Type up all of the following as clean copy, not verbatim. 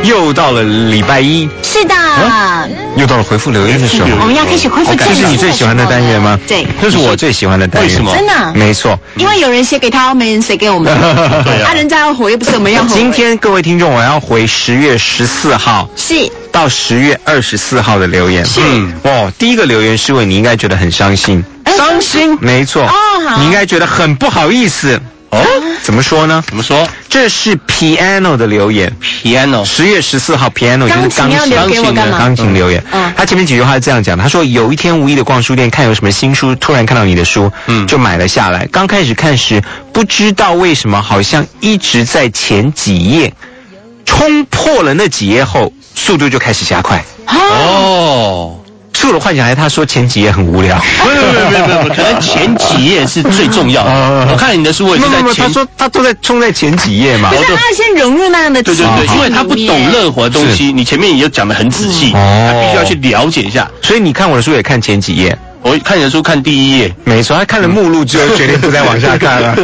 又到了礼拜一， 是的， 又到了回复留言的时候， 我们要开始恢复正式。 这是你最喜欢的单元吗？ 对， 这是我最喜欢的单元。 为什么？ 真的？ 没错， 因为有人写给他，没人写给我们。 对啊， 人家要回，又不是我们要回。 今天各位听众，我要回10月14号是到10月24号的留言。 是第一个留言是问你应该觉得很伤心， 伤心， 没错。 好， 你应该觉得很不好意思。怎么说呢？ 怎么说？ 这是 Piano 的留言。 Piano 10月14号 Piano 就是钢琴留言。他前面几句话是这样讲的，他说有一天无意的逛书店，看有什么新书，突然看到你的书，就买了下来。刚开始看时，不知道为什么好像一直在前几页，冲破了那几页后，速度就开始加快。速度换下来，他说前几页很无聊。 不，可能前几页是最重要的。我看你的书，我也是在前。 他说他都在冲在前几页嘛。 不是，他先融入那样的对，因为他不懂乐活的东西，你前面也有讲得很仔细，他必须要去了解一下。 所以你看我的书也看前几页。 我看你的书看第一页， 没错，他看了目录之后决定不再往下看了。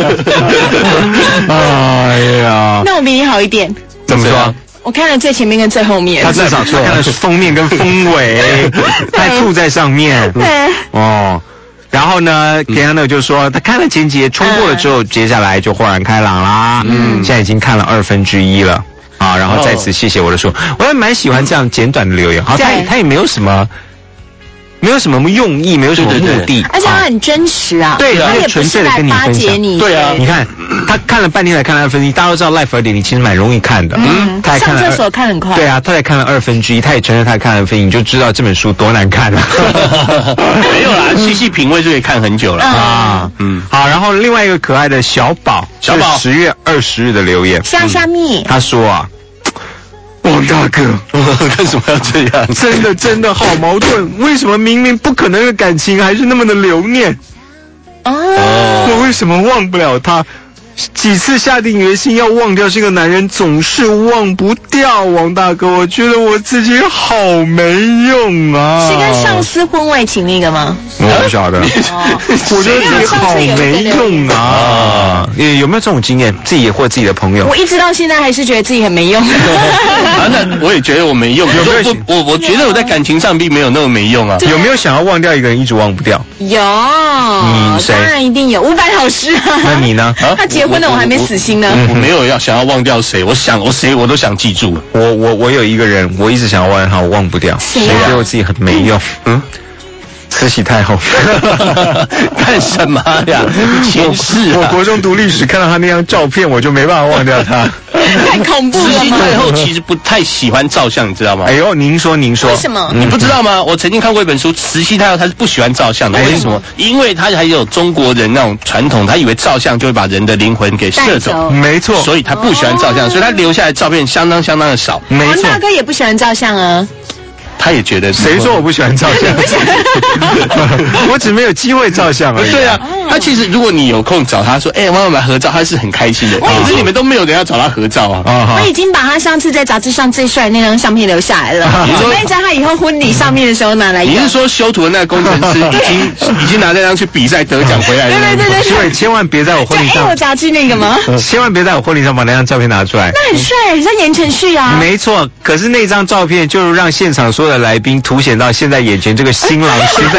哎呀， 那我比你好一点。 怎么说？ 我看了最前面跟最后面， 他至少看的是封面跟封尾，还吐在上面。然后呢 Piano 就说他看了前几页冲破了之后，接下来就豁然开朗啦。现在已经看了1/2了啊。然后再次谢谢我的书，我也蛮喜欢这样简短的留言。好，他也没有什么用意，没有什么目的， 而且他很真实啊。 对，他也纯粹的跟你分享。 对啊， 你看他看了半天才看了2/1，大家都知道 Life 2.0其实蛮容易看的。他还看了上厕所看很快。 对啊，他才看了1/2，他也承认他看了2/1，你就知道这本书多难看了。 没有啦，细品味就可以看很久了啊。 好，然后另外一个可爱的小宝10月20日的留言， 虾米， 他说啊。王大哥， 为什么要这样？ 真的好矛盾，为什么明明不可能的感情还是那么的留念？我为什么忘不了他？几次下定决心要忘掉这个男人，总是忘不掉。王大哥，我觉得我自己好没用啊！ 是跟上司婚外情那个吗？ 我不晓得，我觉得自己好没用啊！有没有这种经验？自己或自己的朋友？ 我一直到现在还是觉得自己很没用。 那我也觉得我没用。我觉得我在感情上并没有那么没用啊。 有没有想要忘掉一个人一直忘不掉？ 有， 谁？ 当然一定有，500老师啊。 那你呢？ 他结婚了，我还没死心呢。 我没有想要忘掉谁，我谁我都想记住。 我有一个人，我一直想要忘他，我忘不掉。 谁觉得我自己很没用。慈禧太后。 干什么呀？前世我国中读历史看到他那张照片，我就没办法忘掉他。 太恐怖了。 慈禧太后其实不太喜欢照相，你知道吗？ 哎呦，您说。 为什么？ 你不知道吗？我曾经看过一本书，慈禧太后她是不喜欢照相的。为什么？因为她还有中国人那种传统，她以为照相就会把人的灵魂给摄走。 没错。 所以她不喜欢照相，所以她留下来的照片相当的少。 没错。 王大哥也不喜欢照相啊。 他也觉得， 谁说我不喜欢照相？我只没有机会照相而已。 对啊，他其实如果你有空找他说，妈妈来合照，他是很开心的。可是你们都没有人要找他合照啊。 我已经把他上次在杂志上最帅的那张相片留下来了，准备在他以后婚礼上面的时候拿来用。 你是说修图的那个工程师已经拿这张去比赛得奖回来了？ 对。 所以千万别在我婚礼上。 我杂志那个吗？ 千万别在我婚礼上把那张照片拿出来。 那很帅，很像言承旭啊。 没错，可是那张照片就让现场所有的来宾凸显到现在眼前这个新郎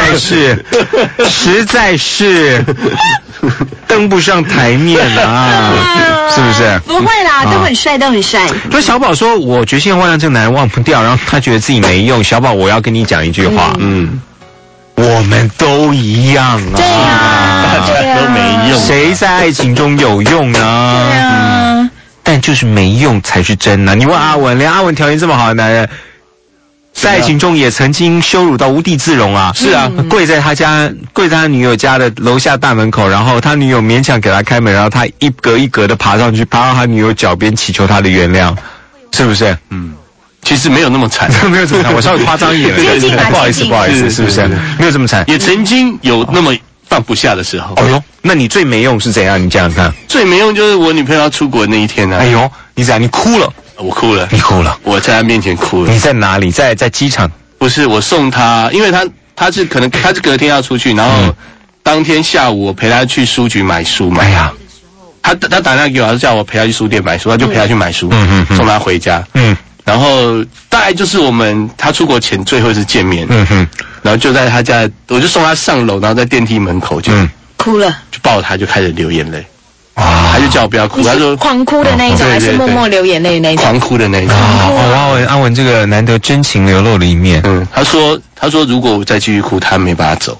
实在是登不上台面啊，是不是？ 不会啦，都很帅，都很帅。 所以小宝说，我决心要让这个男人忘不掉，然后他觉得自己没用。小宝，我要跟你讲一句话，我们都一样啊， 对啊， 大家都没用， 谁在爱情中有用呢？ 对啊， 但就是没用才是真的。你问阿文，连阿文条件这么好的男人，在爱情中也曾经羞辱到无地自容啊！ 是啊， 跪在他女友家的楼下大门口，然后他女友勉强给他开门，然后他一格一格的爬上去，爬到他女友脚边祈求他的原谅，是不是？ 其实没有那么惨， 没有这么惨，我稍微夸张一点了，不好意思，是不是？没有这么惨， 也曾经有那么放不下的时候。 哎呦，那你最没用是怎样？你讲讲看。 最没用就是我女朋友要出国那一天呢。 哎呦，你怎样？你哭了？ 我哭了， 你哭了？ 我在她面前哭了。 你在哪里？在机场？ 不是，我送她，因为她是隔天要出去，然后当天下午我陪她去书局买书嘛。 哎呀， 她打电话给我，叫我陪她去书店买书，她就陪她去买书，送她回家。 然后大概就是他出国前最后一次见面，然后就在他家，我就送他上楼，然后在电梯门口就哭了， 就抱他就开始流眼泪。他就叫我不要哭，他说狂哭的那一种，还是默默流眼泪的那一种？ 狂哭的那一种。 阿文这个难得真情流露的一面。 他说如果我再继续哭，他没办法走。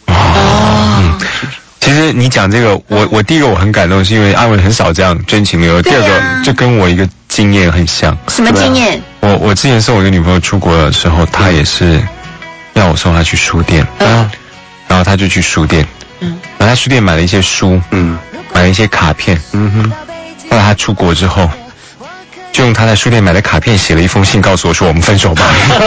其实你讲这个，我第一个我很感动，是因为阿文很少这样真情流露。第二个，这跟我一个经验很像。 什么经验？ 我之前送我一个女朋友出国的时候，她也是要我送她去书店，然后她就去书店，然后在书店买了一些书，买了一些卡片，后来她出国之后，就用她在书店买的卡片写了一封信，告诉我说我们分手吧。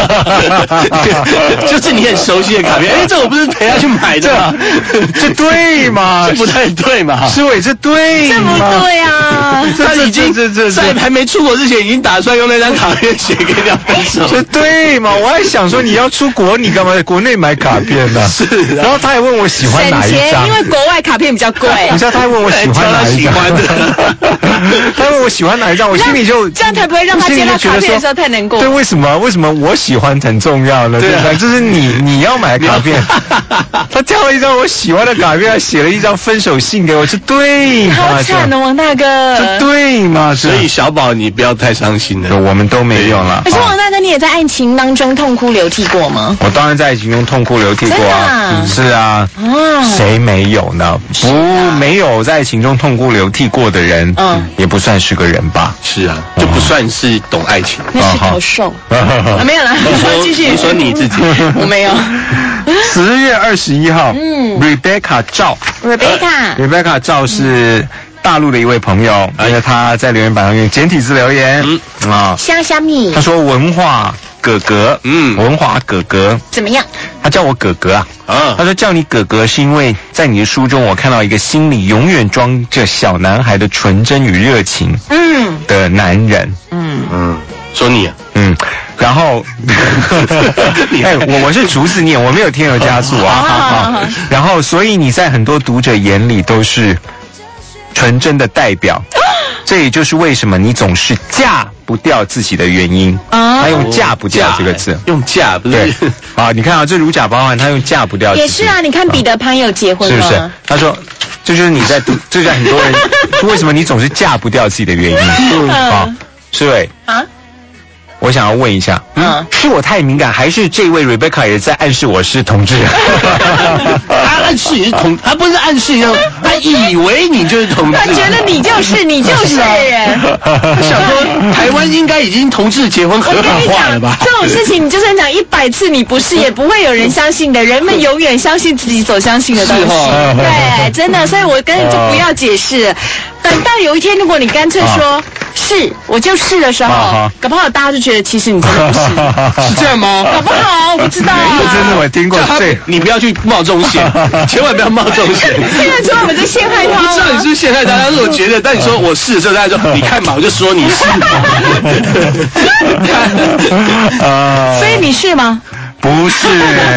就是你很熟悉的卡片，这我不是陪她去买的吗？ 这对吗？ 这不太对嘛？ 施伟，这对吗？ 这不对啊！ 他已经在还没出国之前，已经打算用那张卡片写给人家分手。 这对吗？我还想说你要出国，你干嘛在国内买卡片呢？ 是。 然后他还问我喜欢哪一张， 因为国外卡片比较贵。 你知道他还问我喜欢哪一张？他问我喜欢哪一张，我心里就这样才不会让他接到卡片的时候太难过。 对，为什么我喜欢很重要呢？对吧？这是你要买的卡片，他挑了一张我喜欢的卡片，还写了一张分手信给我，这对吗？ 好惨哦，王大哥， 这对吗？ 所以小宝你不要太伤心了， 我们都没有了。 可是王大哥，你也在爱情当中痛哭流涕过吗？ 我当然在爱情中痛哭流涕过啊，是啊，谁没有呢？没有在爱情中痛哭流涕过的人，也不算是个人吧？ 是啊，就不算是懂爱情。 那是头兽。没有了，继续。 你说你自己， 我没有。 10月21号，Rebecca 赵 ，Rebecca 赵是大陆的一位朋友，而且他在留言板上用简体字留言， 虾米， 他说文化哥哥，文化哥哥怎么样？ 他叫我哥哥啊，他说叫你哥哥是因为在你的书中我看到一个心里永远装着小男孩的纯真与热情，的男人， 说你啊， 然后，我是逐字念，我没有添油加醋啊。然后，所以你在很多读者眼里都是纯真的代表，这也就是为什么你总是嫁不掉自己的原因。他用嫁不掉这个字， 用嫁不对。啊，你看啊，这如假包换，他用嫁不掉。 也是啊，你看彼得潘有结婚吗？ 是不是？他说，这就是你在读，这就是很多人为什么你总是嫁不掉自己的原因。施伟啊。我想要问一下，是我太敏感，还是这位 Rebecca 也在暗示我是同志？ 他暗示你是同，他不是暗示，他以为你就是同志。 他觉得你就是。 他想说，台湾应该已经同志结婚合法化了吧？ 这种事情你就算讲100次你不是，也不会有人相信的。人们永远相信自己所相信的东西。对，真的，所以我跟你就不要解释。等到有一天，如果你干脆说是，我就是的时候，搞不好大家就觉得其实你真的不是， 是这样吗？ 搞不好，我不知道啊。 真的我听过，对， 你不要去冒这种险，千万不要冒这种险。 现在说我们在陷害他， 不知道你是不是陷害他，但是我觉得，但你说我是的时候，大家说你看嘛，我就说你是。 所以你是吗？ 不是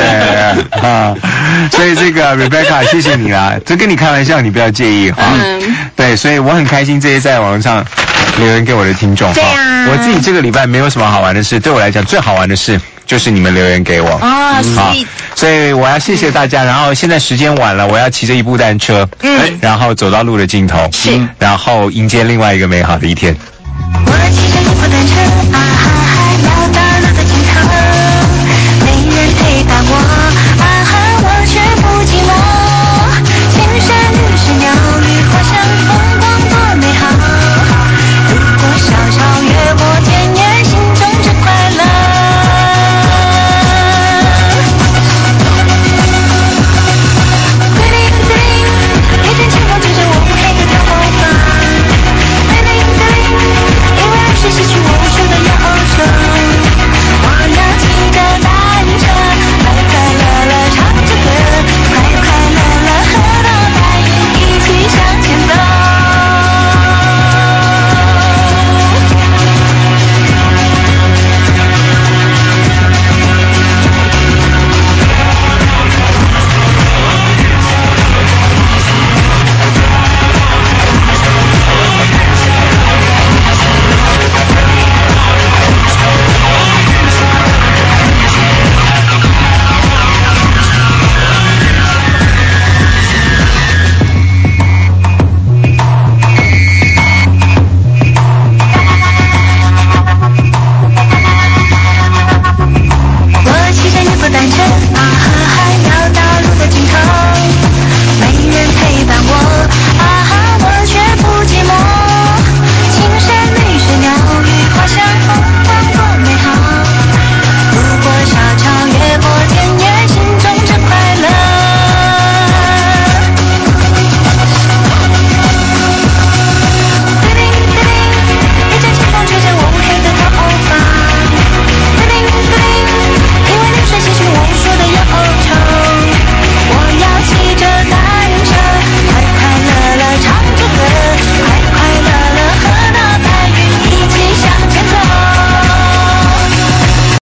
所以这个 Rebecca 谢谢你啦，这跟你开玩笑，你不要介意哈。对，所以我很开心这些在网上留言给我的听众。 对啊， 我自己这个礼拜没有什么好玩的事，对我来讲最好玩的事就是你们留言给我。 好， 所以我要谢谢大家。然后现在时间晚了，我要骑着一部单车，然后走到路的尽头，然后迎接另外一个美好的一天。我骑着一部单车。